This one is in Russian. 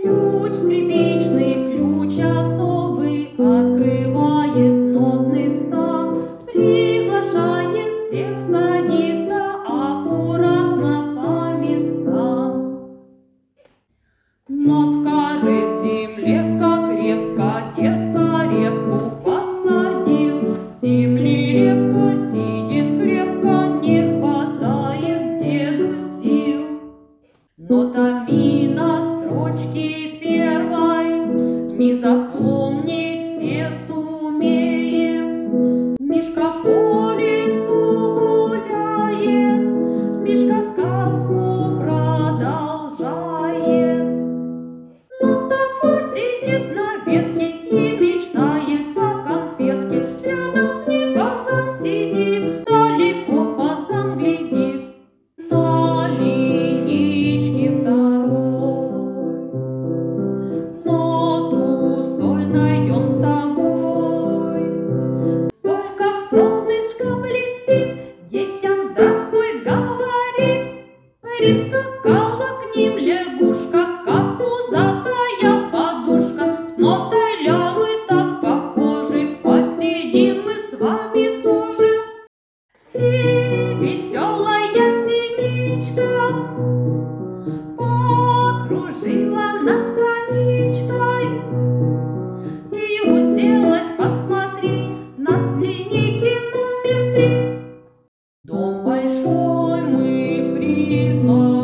Ключ скрипичный, ключ особый, открывает нотный стан, приглашает всех садиться аккуратно по местам. Над коры в земле как крепко, детка репку посадил. В земле репка сидит крепко, не хватает деду сил. Нотами на строчке первой не запомнить все сумеем. Мишка по лесу гуляет, Мишка сказку продолжает. Нота сидит на ветке и мечтает о конфетке. Рядом с ней фазан сидит, далеко фазан глядит. На линичке второй ноту соль найдем с тобой. Соль, как солнышко, блестит, детям здравствуй говорит. Прискакала к ним лягушка, как пузатая подушка. С нотой ля мы так похожи, посидим мы с вами тоже. Все веселая синичка покружила над страничкой и уселась посмотреть над линейки номер 3. Дом большой мы пригласили.